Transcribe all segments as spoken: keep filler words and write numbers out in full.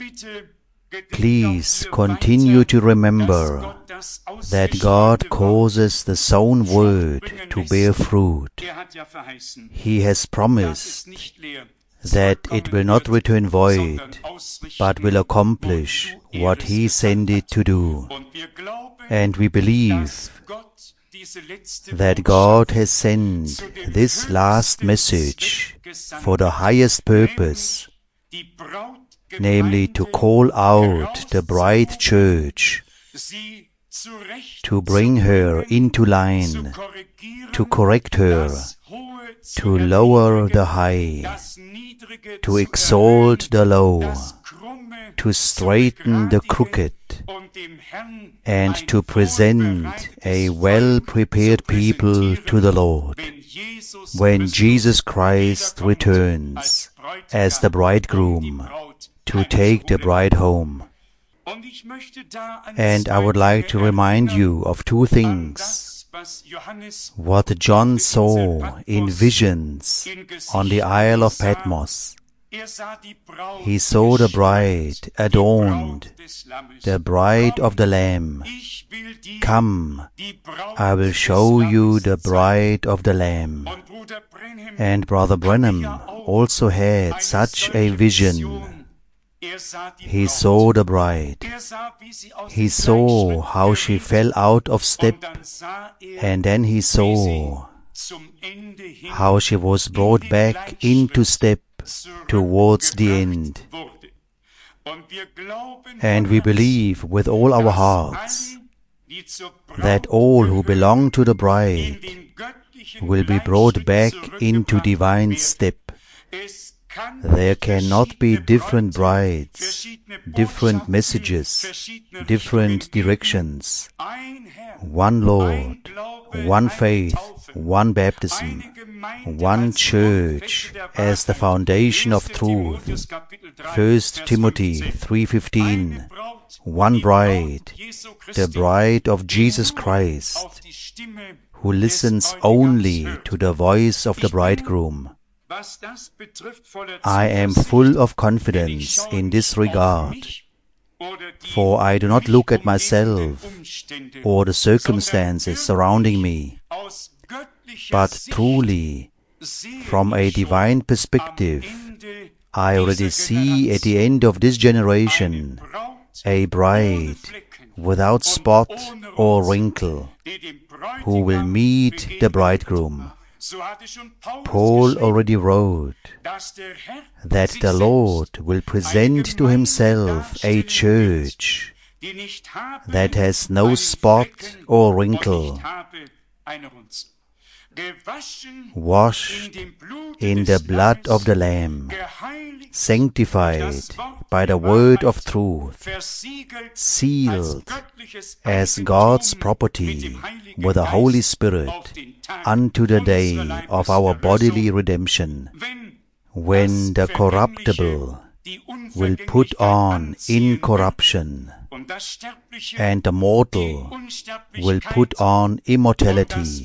Please continue to remember that God causes the sown word to bear fruit. He has promised that it will not return void, but will accomplish what He sent it to do. And we believe that God has sent this last message for the highest purpose, namely to call out the bride church, to bring her into line, to correct her, to lower the high, to exalt the low, to straighten the crooked, and to present a well-prepared people to the Lord when Jesus Christ returns as the bridegroom to take the bride home. And I would like to remind you of two things. What John saw in visions on the Isle of Patmos. He saw the bride adorned, the bride of the Lamb. Come, I will show you the bride of the Lamb. And Brother Branham also had such a vision. He saw the bride. He saw how she fell out of step, and then he saw how she was brought back into step towards the end. And we believe with all our hearts that all who belong to the bride will be brought back into divine step. There cannot be different brides, different messages, different directions. One Lord, one faith, one baptism, one church as the foundation of truth. First Timothy three fifteen. One bride, the bride of Jesus Christ, who listens only to the voice of the bridegroom. I am full of confidence in this regard, for I do not look at myself or the circumstances surrounding me, but truly, from a divine perspective, I already see at the end of this generation a bride without spot or wrinkle, who will meet the bridegroom. Paul already wrote that the Lord will present to Himself a church that has no spot or wrinkle, washed in the blood of the Lamb, sanctified by the word of truth, sealed as God's property with the Holy Spirit unto the day of our bodily redemption, when the corruptible will put on incorruption, and the mortal will put on immortality.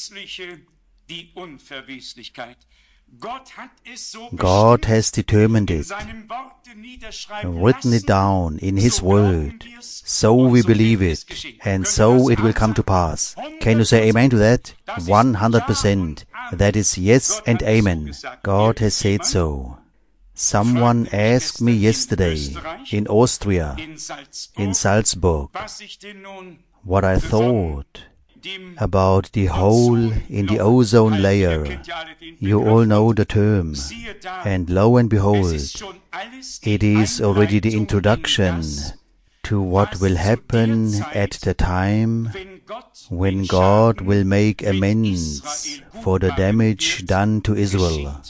God has determined it, written it down in His Word, so we believe it, and so it will come to pass. Can you say amen to that? one hundred percent. That is yes and amen. God has said so. Someone asked me yesterday in Austria, in Salzburg, what I thought about the hole in the ozone layer. You all know the term, and lo and behold, it is already the introduction to what will happen at the time when God will make amends for the damage done to Israel.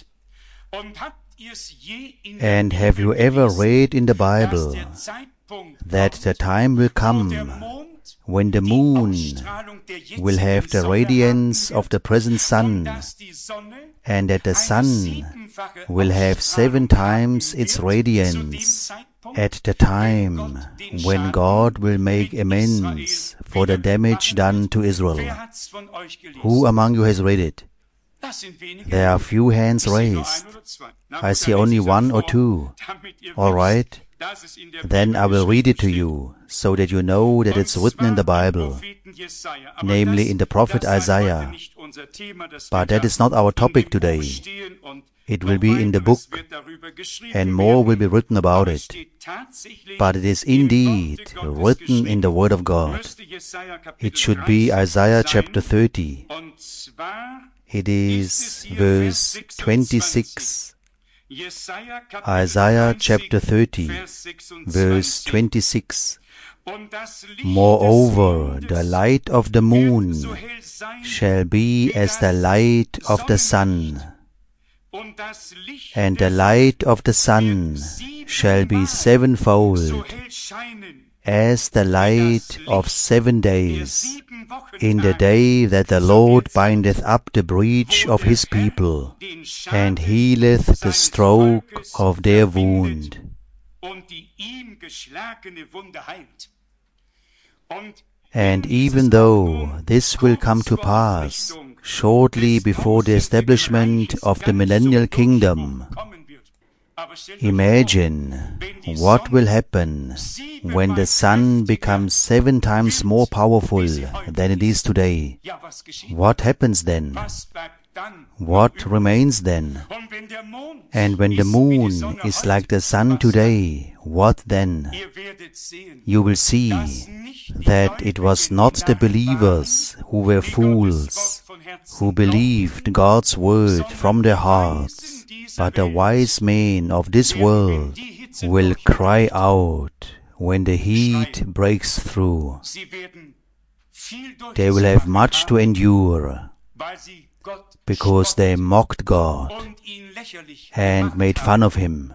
And have you ever read in the Bible that the time will come when the moon will have the radiance of the present sun, and that the sun will have seven times its radiance at the time when God will make amends for the damage done to Israel? Who among you has read it? There are few hands raised. I see only one or two. All right. then I will read it to you, so that you know that it's written in the Bible, namely in the prophet Isaiah. But that is not our topic today. It will be in the book, and more will be written about it. But it is indeed written in the Word of God. It should be Isaiah chapter thirty. It is verse twenty-six. Isaiah chapter thirty, verse twenty-six. Moreover, the light of the moon shall be as the light of the sun, and the light of the sun shall be sevenfold, as the light of seven days, in the day that the Lord bindeth up the breach of his people, and healeth the stroke of their wound. And even though this will come to pass shortly before the establishment of the millennial kingdom, imagine what will happen when the sun becomes seven times more powerful than it is today. What happens then? What remains then? And when the moon is like the sun today, what then? You will see that it was not the believers who were fools, who believed God's word from their hearts, but the wise men of this world will cry out when the heat breaks through. They will have much to endure, because they mocked God and made fun of Him.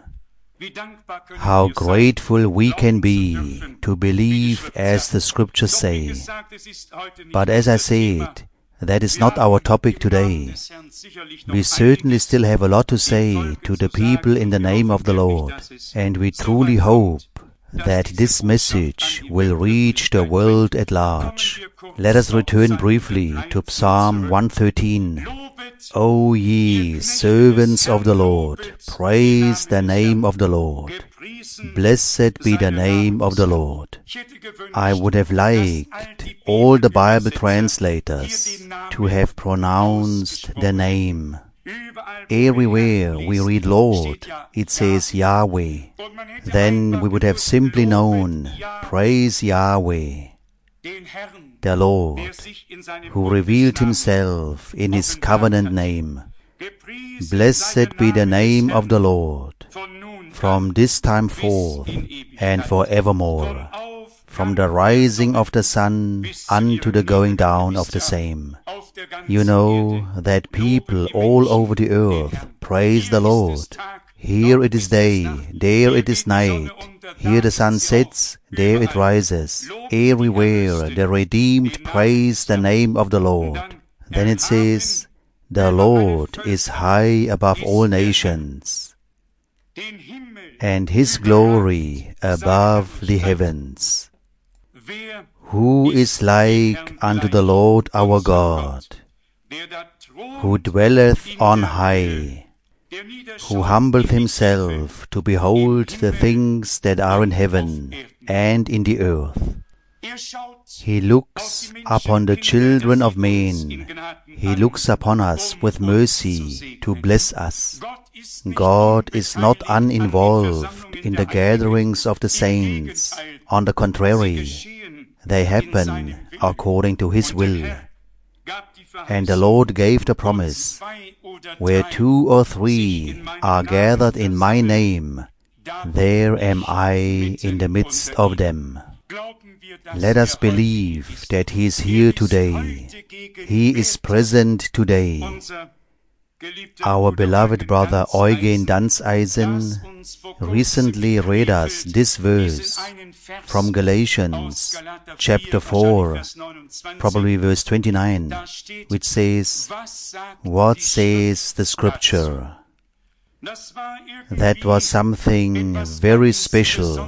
How grateful we can be to believe as the Scriptures say. But as I said, that is not our topic today. We certainly still have a lot to say to the people in the name of the Lord, and we truly hope that this message will reach the world at large. Let us return briefly to Psalm one thirteen. O ye servants of the Lord, praise the name of the Lord. Blessed be the name of the Lord. I would have liked all the Bible translators to have pronounced the name. Everywhere we read Lord, it says Yahweh. Then we would have simply known, praise Yahweh, the Lord, who revealed Himself in His covenant name. Blessed be the name of the Lord, from this time forth and forevermore, from the rising of the sun unto the going down of the same. You know that people all over the earth praise the Lord. Here it is day, there it is night. Here the sun sets, there it rises. Everywhere the redeemed praise the name of the Lord. Then it says, the Lord is high above all nations, and His glory above the heavens. Who is like unto the Lord our God, who dwelleth on high, who humbleth Himself to behold the things that are in heaven and in the earth. He looks upon the children of men. He looks upon us with mercy to bless us. God is not uninvolved in the gatherings of the saints. On the contrary, they happen according to His will. And the Lord gave the promise, where two or three are gathered in my name, there am I in the midst of them. Let us believe that He is here today. He is present today. Our beloved brother Eugen Danzeisen recently read us this verse from Galatians chapter four, probably verse twenty-nine, which says, what says the Scripture? That was something very special.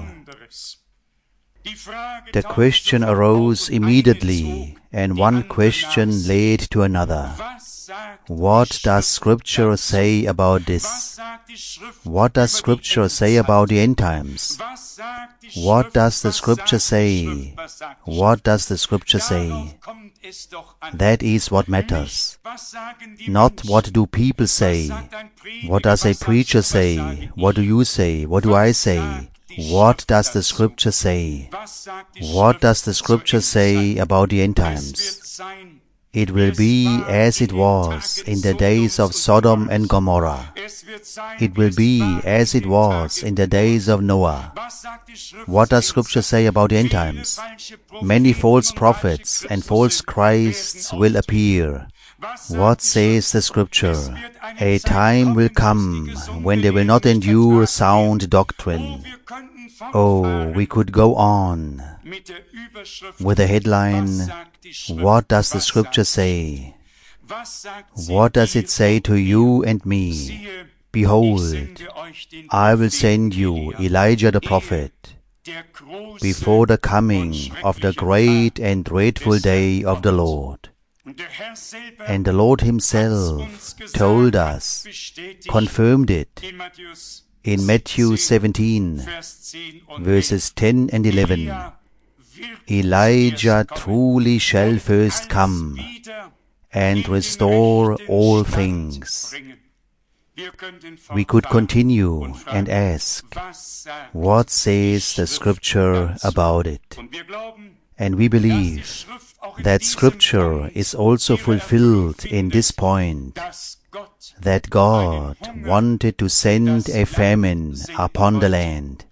The question arose immediately, and one question led to another. What does Scripture say about this? What does Scripture say about the end times? What does the Scripture say? What does the Scripture say? That is what matters. Not what do people say. What does a preacher say? What do you say? What do I say? What does the Scripture say? What does the Scripture say about the end times? It will be as it was in the days of Sodom and Gomorrah. It will be as it was in the days of Noah. What does Scripture say about the end times? Many false prophets and false Christs will appear. What says the Scripture? A time will come when they will not endure sound doctrine. Oh, we could go on with the headline, What does the Scripture say? What does it say to you and me? Behold, I will send you Elijah the prophet before the coming of the great and dreadful day of the Lord. And the Lord Himself told us, confirmed it, in Matthew seventeen, verses ten and eleven, Elijah truly shall first come and restore all things. We could continue and ask, what says the Scripture about it? And we believe that Scripture is also fulfilled in this point, that God wanted to send a famine upon the land.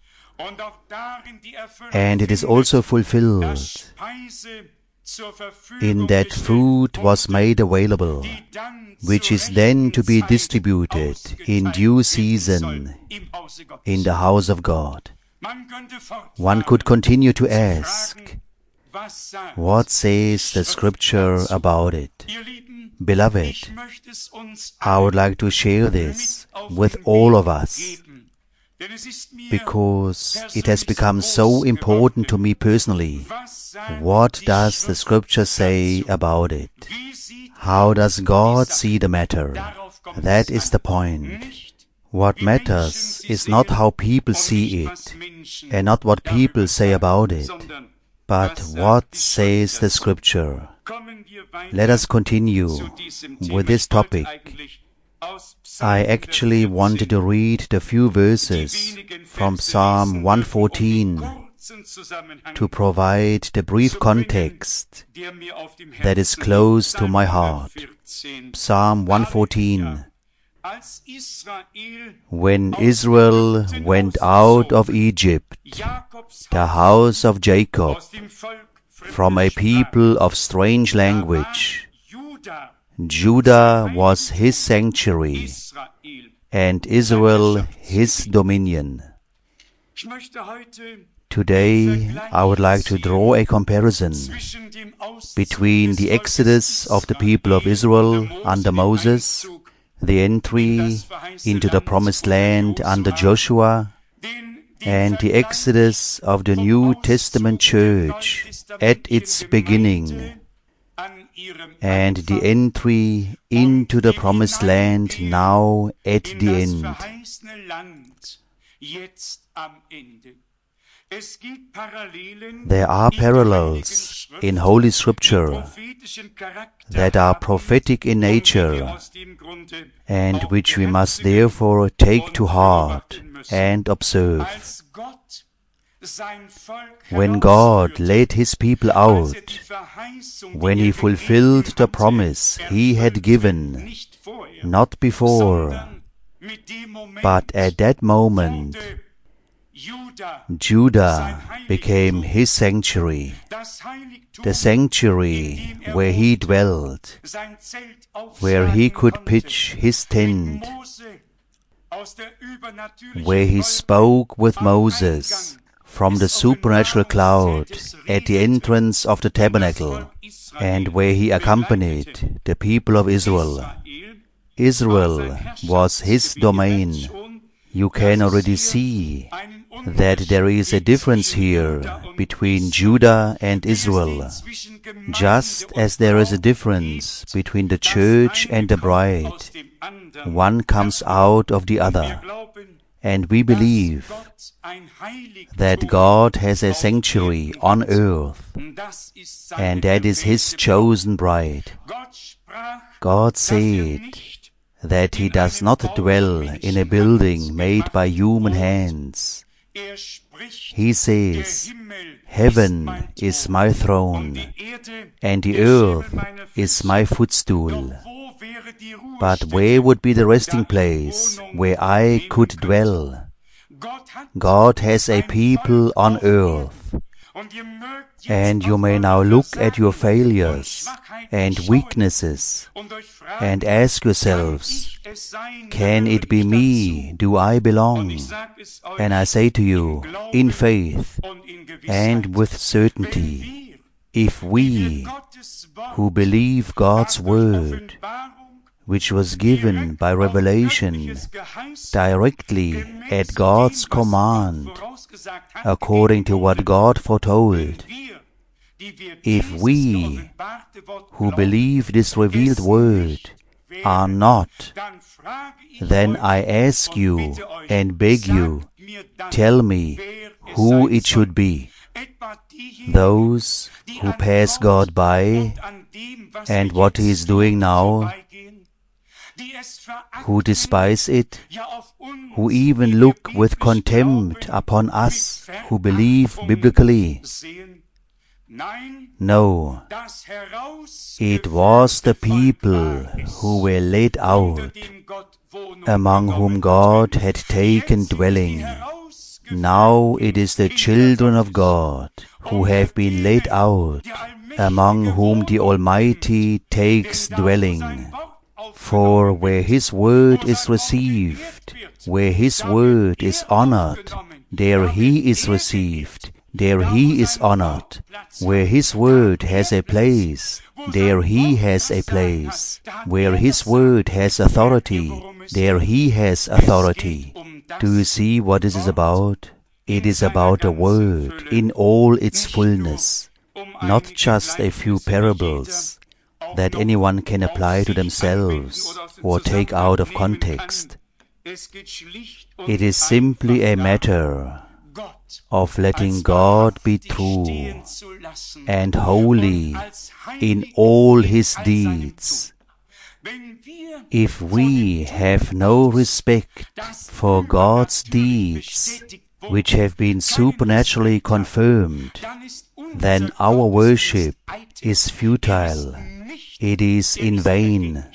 And it is also fulfilled in that food was made available, which is then to be distributed in due season in the house of God. One could continue to ask, what says the Scripture about it? Beloved, I would like to share this with all of us, because it has become so important to me personally. What does the Scripture say about it? How does God see the matter? That is the point. What matters is not how people see it, and not what people say about it, but what says the Scripture. Let us continue with this topic. I actually wanted to read the few verses from Psalm one fourteen to provide the brief context that is close to my heart. Psalm one fourteen. When Israel went out of Egypt, the house of Jacob, from a people of strange language, Judah was his sanctuary, and Israel his dominion. Today, I would like to draw a comparison between the exodus of the people of Israel under Moses, the entry into the promised land under Joshua, and the exodus of the New Testament church at its beginning, and the entry into the promised land now at the end. There are parallels in Holy Scripture that are prophetic in nature and which we must therefore take to heart and observe. When God led His people out, when He fulfilled the promise He had given, not before, but at that moment, Judah became His sanctuary, the sanctuary where He dwelt, where He could pitch His tent, where He spoke with Moses from the supernatural cloud at the entrance of the tabernacle, and where He accompanied the people of Israel. Israel was His domain. You can already see that there is a difference here between Judah and Israel, just as there is a difference between the church and the bride. One comes out of the other. And we believe that God has a sanctuary on earth, and that is His chosen bride. God said that He does not dwell in a building made by human hands. He says, "Heaven is my throne, and the earth is my footstool." But where would be the resting place where I could dwell? God has a people on earth. And you may now look at your failures and weaknesses and ask yourselves, can it be me? Do I belong? And I say to you, in faith and with certainty, if we who believe God's Word, which was given by revelation directly at God's command, according to what God foretold, if we who believe this revealed Word are not, then I ask you and beg you, tell me who it should be. Those who pass God by and what He is doing now, who despise it, who even look with contempt upon us who believe biblically. No, it was the people who were laid out, among whom God had taken dwelling. Now it is the children of God who have been laid out, among whom the Almighty takes dwelling. For where His word is received, where His word is honored, there He is received, there He is honored. Where His word has a place, there He has a place. Where His word has authority, there He has authority. Do you see what this is about? It is about the Word in all its fullness, not just a few parables that anyone can apply to themselves or take out of context. It is simply a matter of letting God be true and holy in all His deeds. If we have no respect for God's deeds, which have been supernaturally confirmed, then our worship is futile. It is in vain.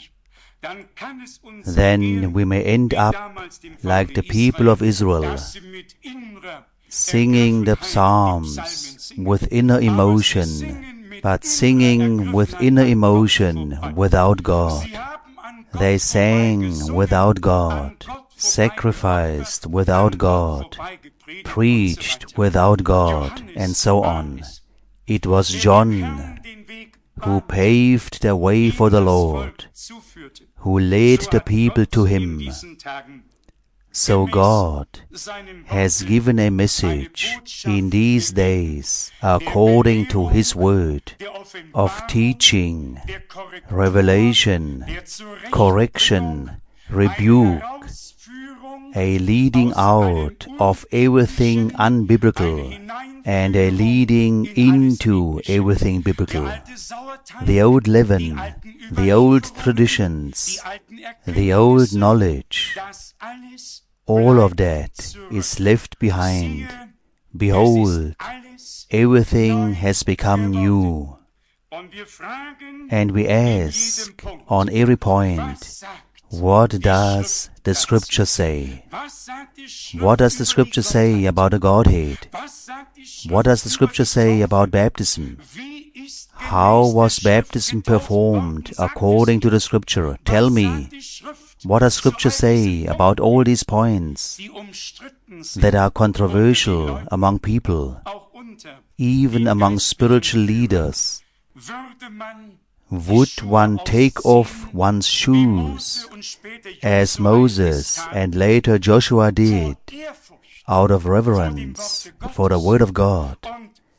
Then we may end up like the people of Israel, singing the psalms with inner emotion, but singing with inner emotion without God. They sang without God, sacrificed without God, preached without God, and so on. It was John who paved the way for the Lord, who led the people to Him. So God has given a message in these days according to His Word of teaching, revelation, correction, rebuke, a leading out of everything unbiblical and a leading into everything biblical. The old leaven, the old traditions, the old knowledge, all of that is left behind. Behold, everything has become new. And we ask on every point, what does the Scripture say? What does the Scripture say about the Godhead? What does the Scripture say about baptism? How was baptism performed according to the Scripture? Tell me, what does Scripture say about all these points that are controversial among people, even among spiritual leaders? Would one take off one's shoes, as Moses and later Joshua did, out of reverence for the Word of God,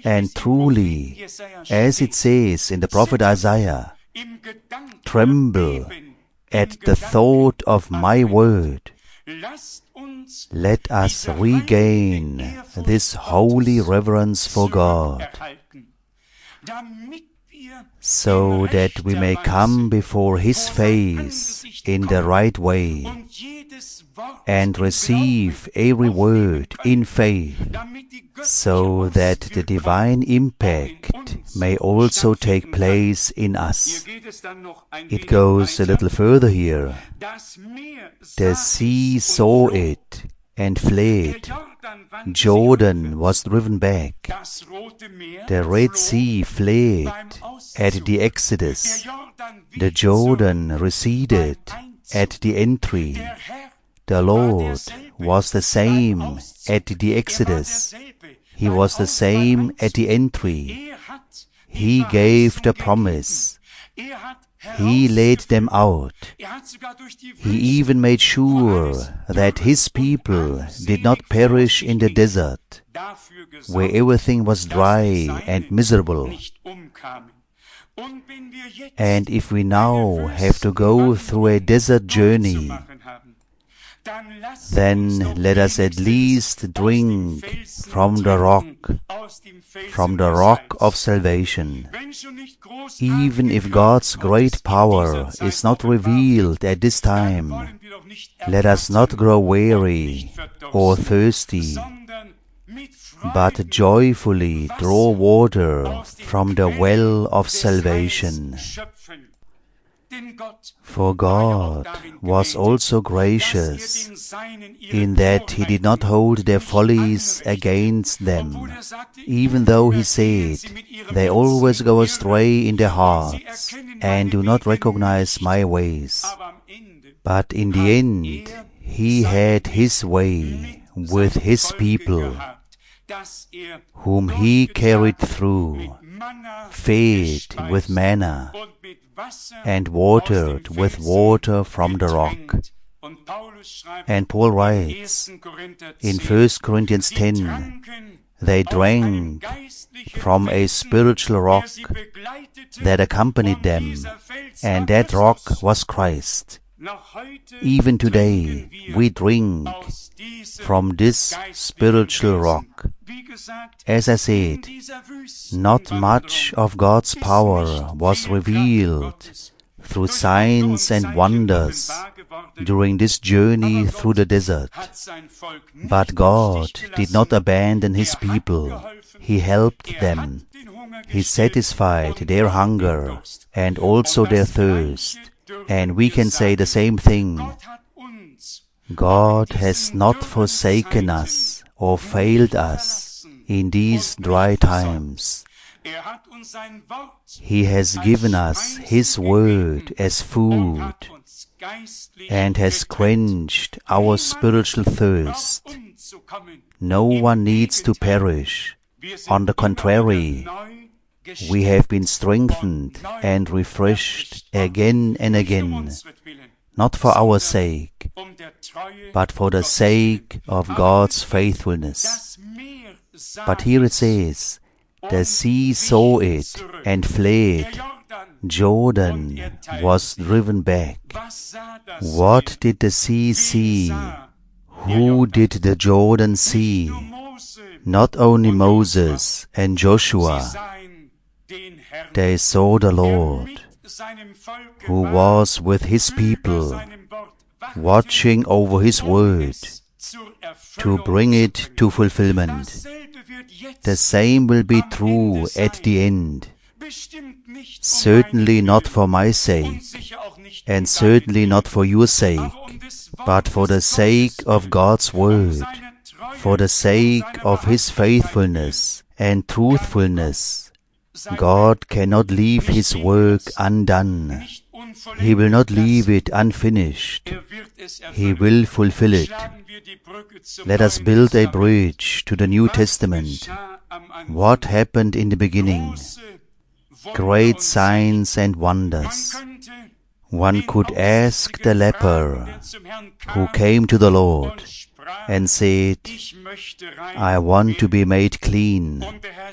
And truly, as it says in the prophet Isaiah, tremble at the thought of my word. Let us regain this holy reverence for God, so that we may come before His face in the right way and receive every word in faith, so that the divine impact may also take place in us. It goes a little further here. The sea saw it and fled. Jordan was driven back. The Red Sea fled at the Exodus. The Jordan receded at the entry. The Lord was the same at the Exodus. He was the same at the entry. He gave the promise. He led them out. He even made sure that His people did not perish in the desert, where everything was dry and miserable. And if we now have to go through a desert journey, then let us at least drink from the rock, from the rock of salvation. Even if God's great power is not revealed at this time, let us not grow weary or thirsty, but joyfully draw water from the well of salvation. For God was also gracious in that He did not hold their follies against them, even though He said, they always go astray in their hearts and do not recognize my ways. But in the end, He had His way with His people, whom He carried through, fed with manna, and watered with water from the rock. And Paul writes in First Corinthians ten, they drank from a spiritual rock that accompanied them, and that rock was Christ. Even today we drink from this spiritual rock. As I said, not much of God's power was revealed through signs and wonders during this journey through the desert. But God did not abandon His people. He helped them. He satisfied their hunger and also their thirst. And we can say the same thing. God has not forsaken us or failed us in these dry times. He has given us His word as food and has quenched our spiritual thirst. No one needs to perish. On the contrary, we have been strengthened and refreshed again and again, not for our sake, but for the sake of God's faithfulness. But here it says, the sea saw it and fled. Jordan was driven back. What did the sea see? Who did the Jordan see? Not only Moses and Joshua. They saw the Lord, who was with His people, watching over His word to bring it to fulfillment. The same will be true at the end. Certainly not for my sake, and certainly not for your sake, but for the sake of God's word, for the sake of His faithfulness and truthfulness. God cannot leave His work undone. He will not leave it unfinished. He will fulfill it. Let us build a bridge to the New Testament. What happened in the beginning? Great signs and wonders. One could ask the leper who came to the Lord and said, I want to be made clean.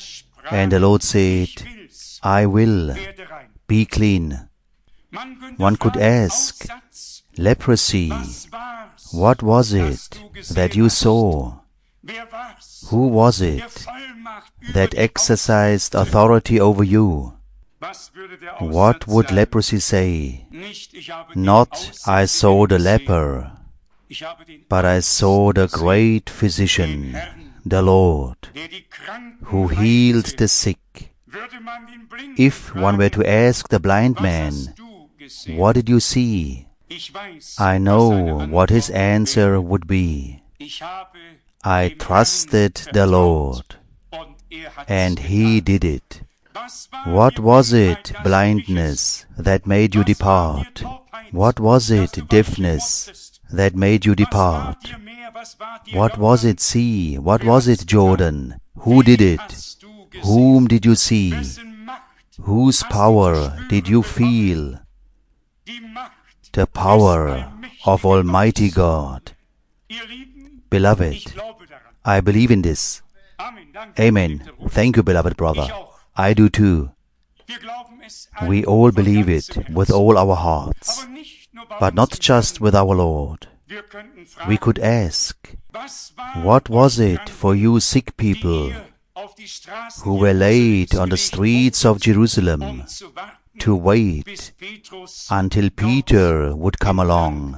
And the Lord said, I will, be clean. One could ask, leprosy, what was it that you saw? Who was it that exercised authority over you? What would leprosy say? Not, I saw the leper, but I saw the great physician, the Lord, who healed the sick. If one were to ask the blind man, what did you see? I know what his answer would be. I trusted the Lord, and He did it. What was it, blindness, that made you depart? What was it, deafness, that made you depart? What was it, sea? What was it, Jordan? Who did it? Whom did you see? Whose power did you feel? The power of Almighty God. Beloved, I believe in this. Amen. Thank you, beloved brother. I do too. We all believe it with all our hearts, but not just with our Lord. We could ask, what was it for you sick people who were laid on the streets of Jerusalem to wait until Peter would come along?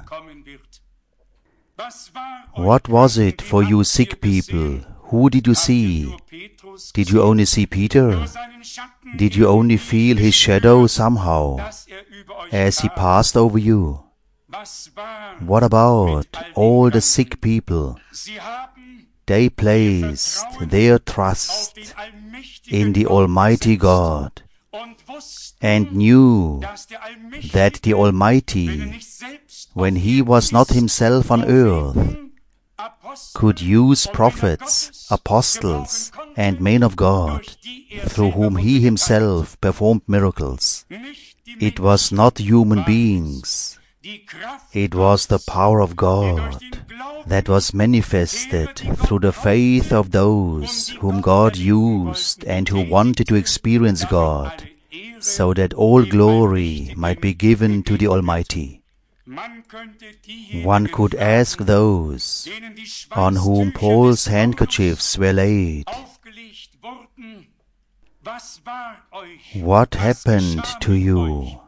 What was it for you sick people? Who did you see? Did you only see Peter? Did you only feel his shadow somehow as he passed over you? What about all the sick people? They placed their trust in the Almighty God and knew that the Almighty, when He was not Himself on earth, could use prophets, apostles, and men of God, through whom He Himself performed miracles. It was not human beings. It was the power of God that was manifested through the faith of those whom God used and who wanted to experience God, so that all glory might be given to the Almighty. One could ask those on whom Paul's handkerchiefs were laid, what happened to you?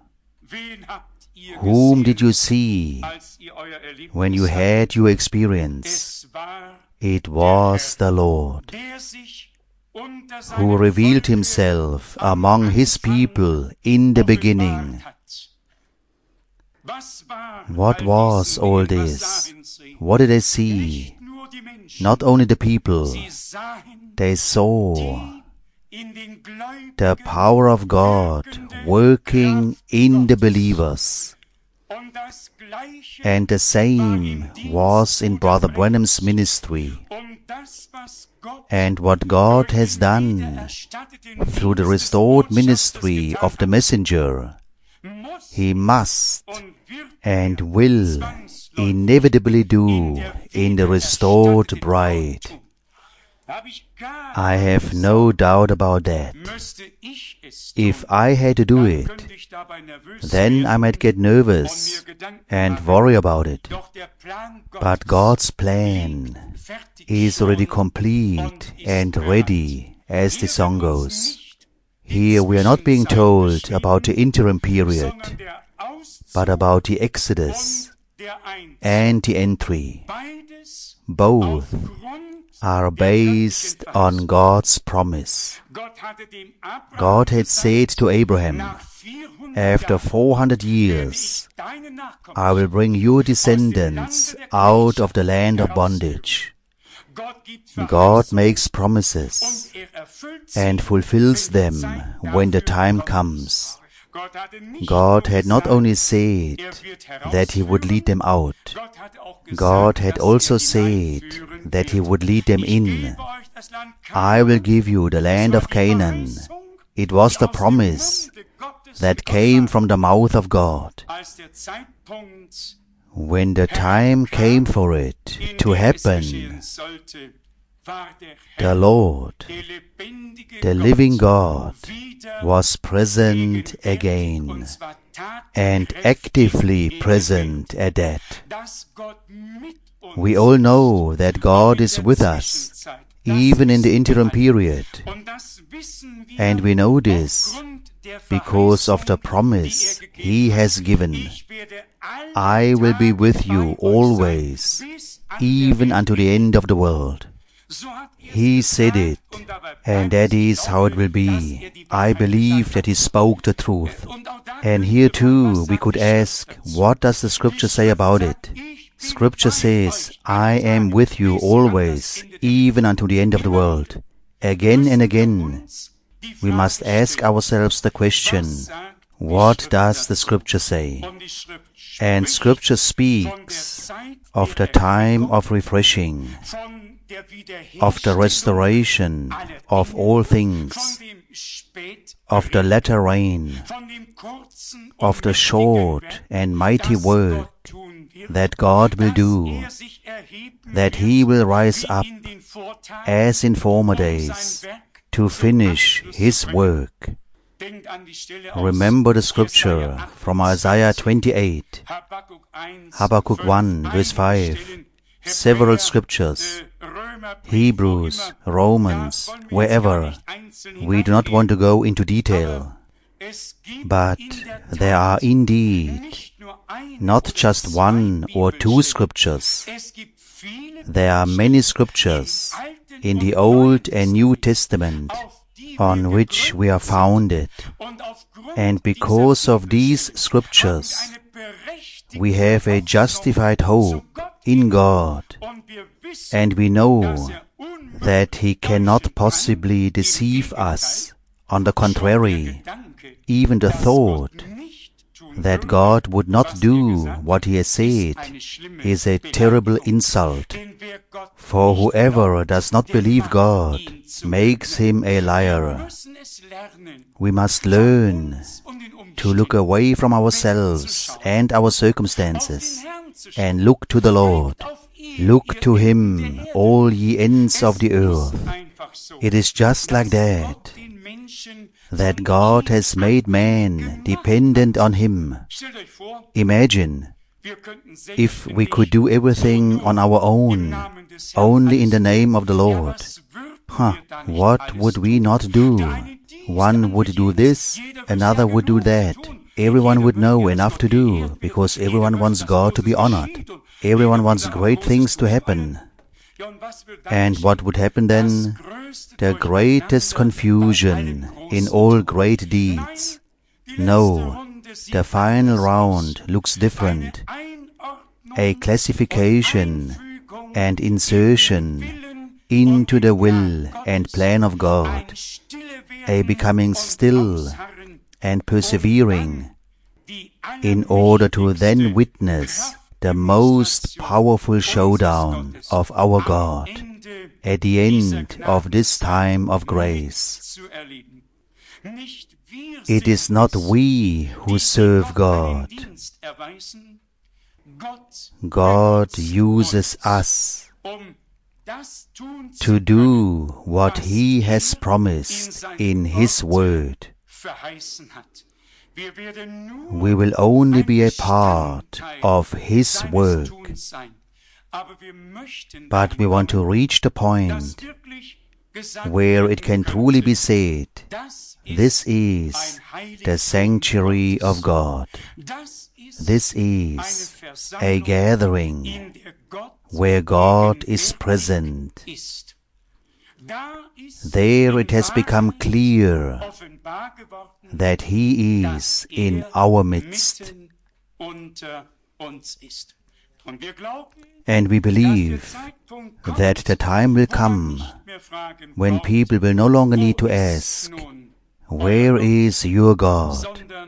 Whom did you see when you had your experience? It was the Lord, who revealed Himself among His people in the beginning. What was all this? What did they see? Not only the people, they saw the power of God working in the believers. And the same was in Brother Branham's ministry. And what God has done through the restored ministry of the messenger, He must and will inevitably do in the restored bride. I have no doubt about that. If I had to do it, then I might get nervous and worry about it. But God's plan is already complete and ready, as the song goes. Here we are not being told about the interim period, but about the Exodus and the entry. Both are based on God's promise. God had said to Abraham, after four hundred years, I will bring your descendants out of the land of bondage. God makes promises and fulfills them when the time comes. God had not only said that He would lead them out, God had also said that He would lead them in. I will give you the land of Canaan. It was the promise that came from the mouth of God. When the time came for it to happen, the Lord the living God was present again, and actively present at that. We all know that God is with us, even in the interim period. And we know this because of the promise He has given. I will be with you always, even unto the end of the world. He said it, and that is how it will be. I believe that He spoke the truth. And here too we could ask, what does the Scripture say about it? Scripture says, I am with you always, even unto the end of the world. Again and again, we must ask ourselves the question, what does the Scripture say? And Scripture speaks of the time of refreshing, of the restoration of all things, of the latter rain, of the short and mighty work that God will do, that He will rise up as in former days to finish His work. Remember the scripture from Isaiah twenty-eight, Habakkuk one, verse five, several scriptures, Hebrews, Romans, wherever. We do not want to go into detail, but there are indeed not just one or two scriptures. There are many scriptures in the Old and New Testament on which we are founded. And because of these scriptures, we have a justified hope in God, and we know that He cannot possibly deceive us. On the contrary, even the thought that God would not do what He has said is a terrible insult. For whoever does not believe God makes him a liar. We must learn to look away from ourselves and our circumstances and look to the Lord. Look to Him, all ye ends of the earth. It is just like that, that God has made man dependent on Him. Imagine if we could do everything on our own, only in the name of the Lord. Huh, what would we not do? One would do this, another would do that. Everyone would know enough to do, because everyone wants God to be honored. Everyone wants great things to happen. And what would happen then? The greatest confusion in all great deeds. No, the final round looks different. A classification and insertion into the will and plan of God. A becoming still and persevering, in order to then witness the most powerful showdown of our God at the end of this time of grace. It is not we who serve God. God uses us to do what He has promised in His Word. We will only be a part of His work. But we want to reach the point where it can truly be said, this is the sanctuary of God. This is a gathering where God is present. There it has become clear that He is in our midst. And we believe that the time will come when people will no longer need to ask, where is your God?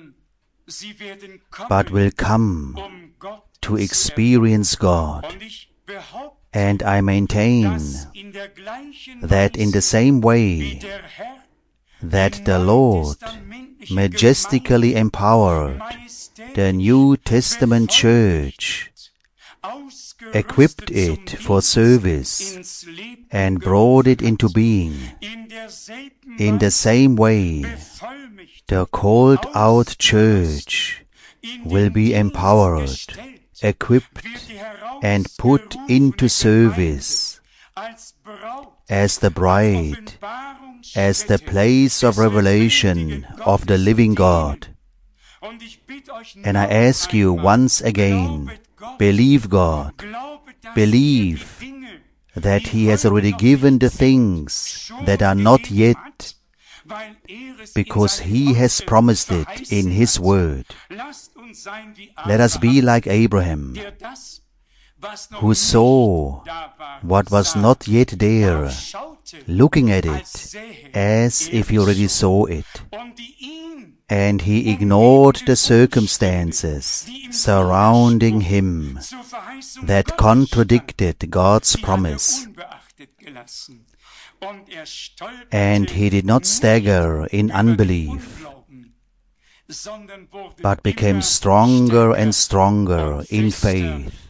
But will come to experience God. And I maintain that in the same way that the Lord majestically empowered the New Testament church equipped it for service, and brought it into being. In the same way, the called-out church will be empowered, equipped, and put into service as the bride, as the place of revelation of the living God. And I ask you once again, believe God, believe that He has already given the things that are not yet, because He has promised it in His word. Let us be like Abraham, who saw what was not yet there, looking at it as if he already saw it. And he ignored the circumstances surrounding him that contradicted God's promise. And he did not stagger in unbelief, but became stronger and stronger in faith,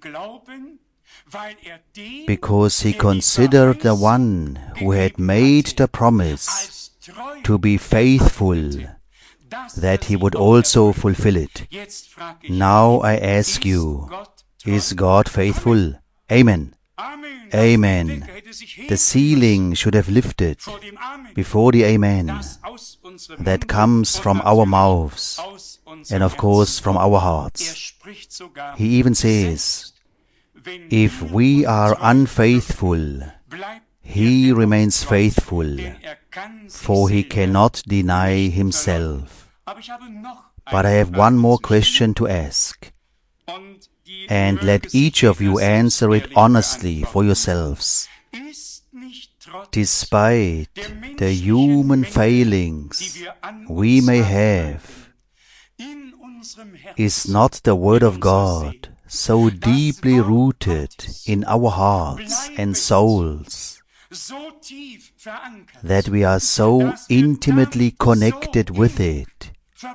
because he considered the one who had made the promise to be faithful, that he would also fulfill it. Now I ask you, is God faithful? Amen. Amen. The ceiling should have lifted before the Amen that comes from our mouths and of course from our hearts. He even says, if we are unfaithful, He remains faithful, for He cannot deny Himself. But I have one more question to ask, and let each of you answer it honestly for yourselves. Despite the human failings we may have, is not the Word of God so deeply rooted in our hearts and souls that we are so intimately connected with it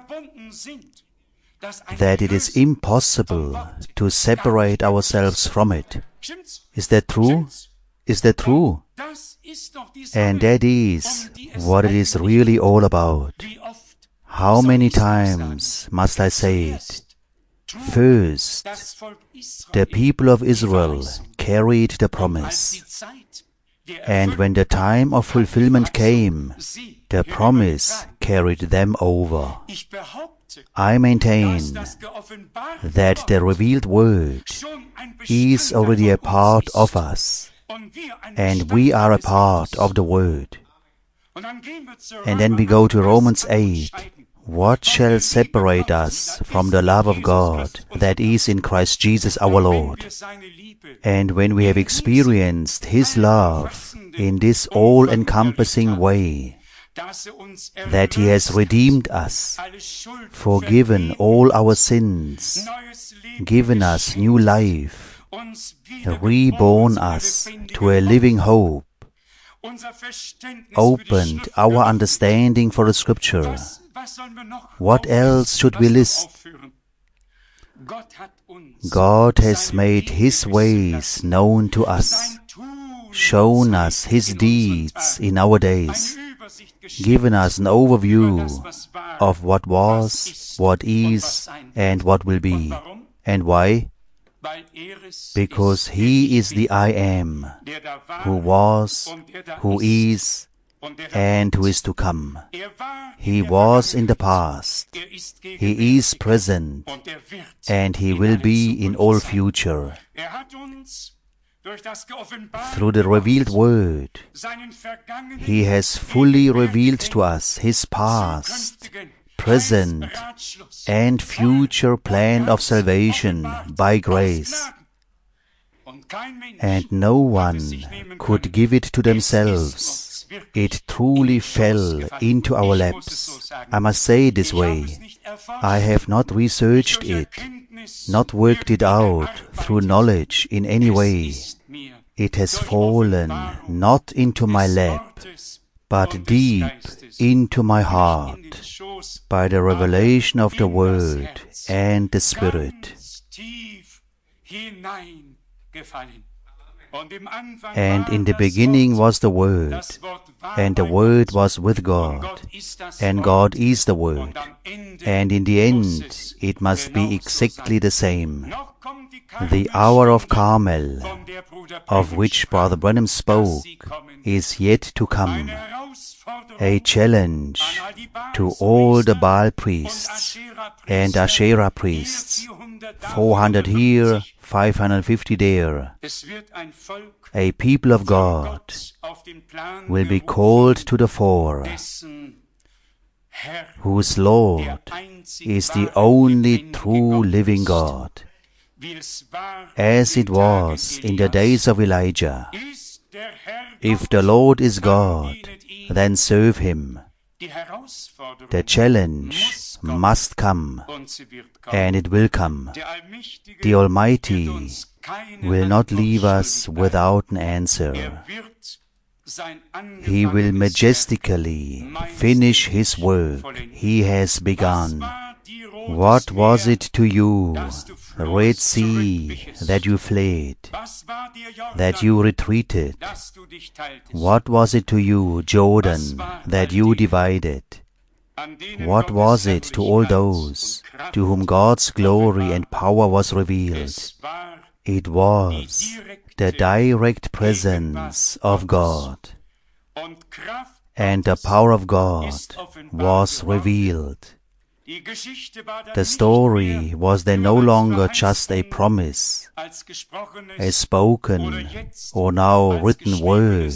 that it is impossible to separate ourselves from it? Is that true? Is that true? And that is what it is really all about. How many times must I say it? First, the people of Israel carried the promise, and when the time of fulfillment came, the promise carried them over. I maintain that the revealed Word is already a part of us, and we are a part of the Word. And then we go to Romans eight. What shall separate us from the love of God that is in Christ Jesus our Lord? And when we have experienced His love in this all-encompassing way, that He has redeemed us, forgiven all our sins, given us new life, reborn us to a living hope, opened our understanding for the Scripture. What else should we list? God has made His ways known to us, shown us His deeds in our days, given us an overview of what was, what is, and what will be. And why? Because He is the I Am, who was, who is, and who is to come. He was in the past, He is present, and He will be in all future. Through the revealed Word, He has fully revealed to us His past, present, and future plan of salvation by grace. And no one could give it to themselves. It truly fell into our laps. I must say it this way. I have not researched it, not worked it out through knowledge in any way. It has fallen not into my lap, but deep into my heart, by the revelation of the Word and the Spirit. And in the beginning was the Word, and the Word was with God, and God is the Word. And in the end, it must be exactly the same. The hour of Carmel, of which Brother Branham spoke, is yet to come. A challenge to all the Baal priests and Asherah priests, four hundred here, five hundred fifty there. A people of God will be called to the fore, whose Lord is the only true living God. As it was in the days of Elijah, if the Lord is God, then serve Him. The challenge must come, and it will come. The Almighty will not leave us without an answer. He will majestically finish His work He has begun. What was it to you, Red Sea, that you fled, that you retreated? What was it to you, Jordan, that you divided? What was it to all those to whom God's glory and power was revealed? It was the direct presence of God, and the power of God was revealed. The story was then no longer just a promise, a spoken or now written word.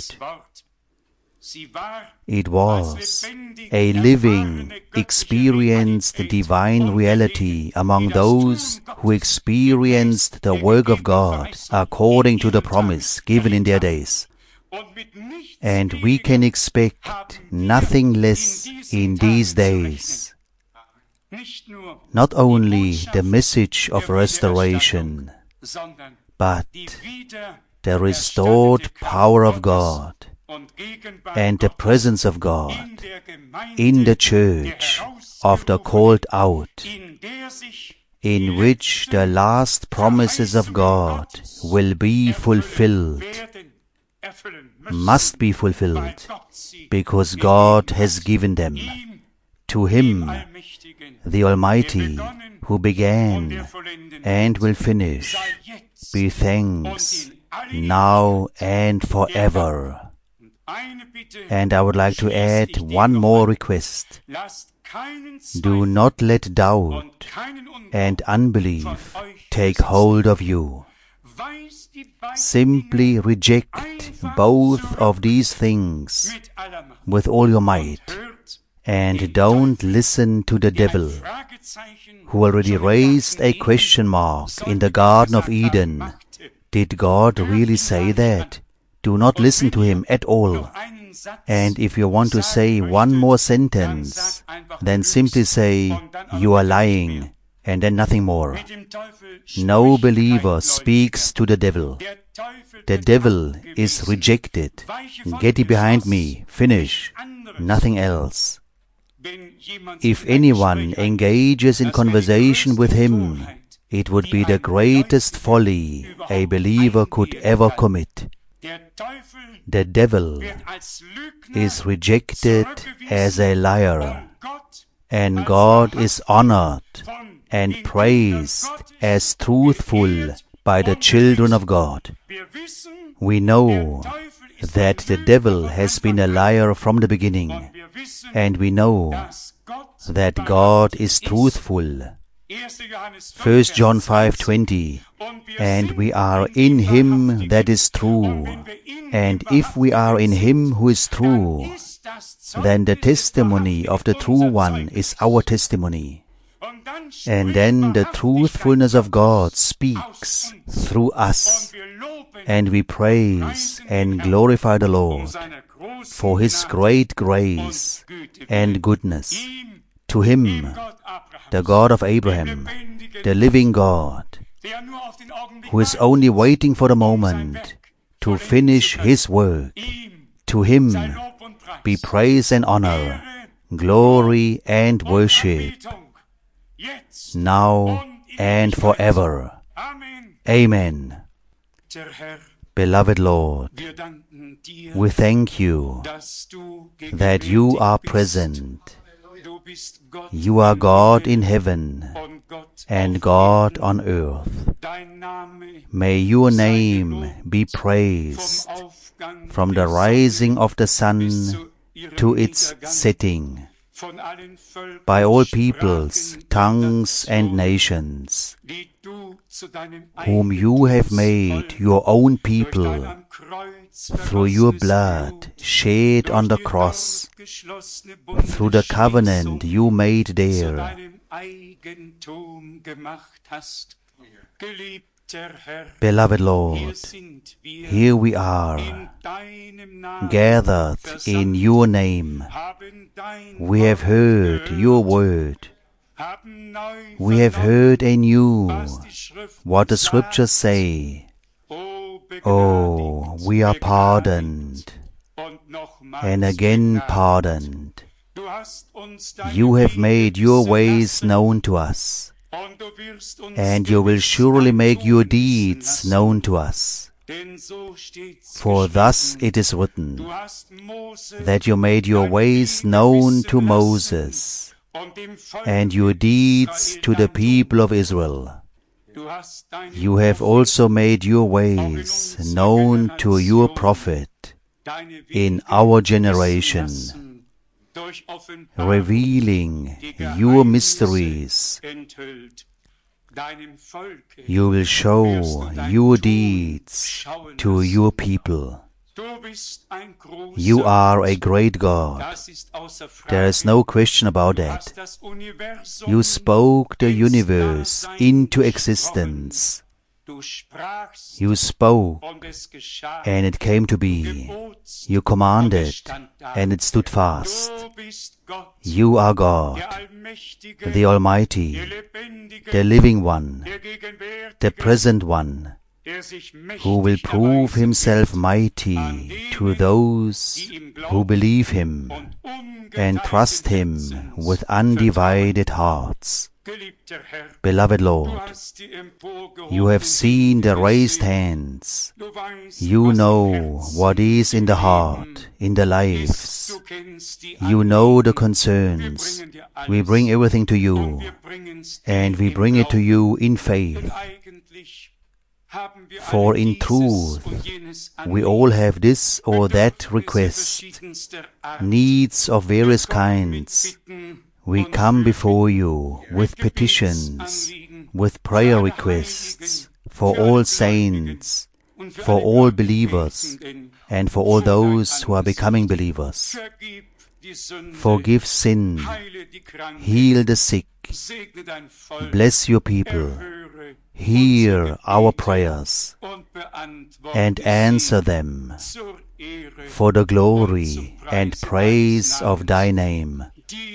It was a living, experienced divine reality among those who experienced the work of God according to the promise given in their days. And we can expect nothing less in these days. Not only the message of restoration, but the restored power of God and the presence of God in the church of the called out, in which the last promises of God will be fulfilled, must be fulfilled, because God has given them. To Him, the Almighty, who began and will finish, be thanks now and forever. And I would like to add one more request. Do not let doubt and unbelief take hold of you. Simply reject both of these things with all your might, and don't listen to the devil, who already raised a question mark in the Garden of Eden. Did God really say that? Do not listen to him at all. And if you want to say one more sentence, then simply say, you are lying, and then nothing more. No believer speaks to the devil. The devil is rejected. Get thee behind me. Finish. Nothing else. If anyone engages in conversation with him, it would be the greatest folly a believer could ever commit. The devil is rejected as a liar, and God is honored and praised as truthful by the children of God. We know that the devil has been a liar from the beginning, and we know that God is truthful. First John five twenty, and we are in Him that is true, and if we are in Him who is true, then the testimony of the true one is our testimony. And then the truthfulness of God speaks through us, and we praise and glorify the Lord for His great grace and goodness. To Him, the God of Abraham, the living God, who is only waiting for the moment to finish His work, to Him be praise and honor, glory and worship, now and forever. Amen. Beloved Lord, we thank you that you are present. You are God in heaven and God on earth. May your name be praised from the rising of the sun to its setting, by all peoples, tongues, and nations, whom you have made your own people through your blood shed on the cross, through the covenant you made there. Beloved Lord, here we are, gathered in your name. We have heard your word. We have heard anew what the Scriptures say. Oh, we are pardoned, and again pardoned. You have made your ways known to us, and you will surely make your deeds known to us. For thus it is written, that you made your ways known to Moses, and your deeds to the people of Israel. You have also made your ways known to your prophet in our generation, revealing your mysteries. You will show your deeds to your people. You are a great God. There is no question about that. You spoke the universe into existence. You spoke, and it came to be. You commanded, and it stood fast. You are God, the Almighty, the Living One, the Present One, who will prove Himself mighty to those who believe Him and trust Him with undivided hearts. Beloved Lord, you have seen the raised hands. You know what is in the heart, in the lives. You know the concerns. We bring everything to you, and we bring it to you in faith. For in truth, we all have this or that request, needs of various kinds. We come before you with petitions, with prayer requests, for all saints, for all believers, and for all those who are becoming believers. Forgive sin, heal the sick, bless your people, hear our prayers, and answer them for the glory and praise of thy name.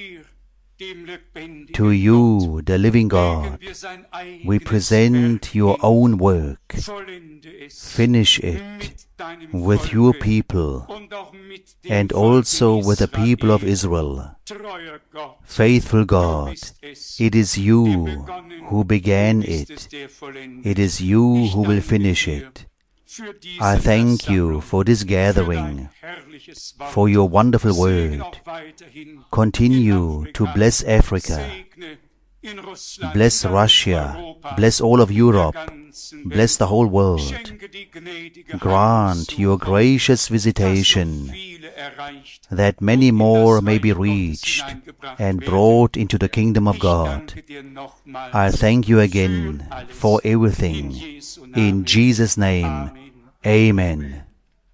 To you, the living God, we present your own work. Finish it with your people, and also with the people of Israel. Faithful God, it is you who began it. It is you who will finish it. I thank you for this gathering, for your wonderful word. Continue to bless Africa, bless Russia, bless all of Europe, bless the whole world. Grant your gracious visitation, that many more may be reached and brought into the kingdom of God. I thank you again for everything. In Jesus' name, Amen.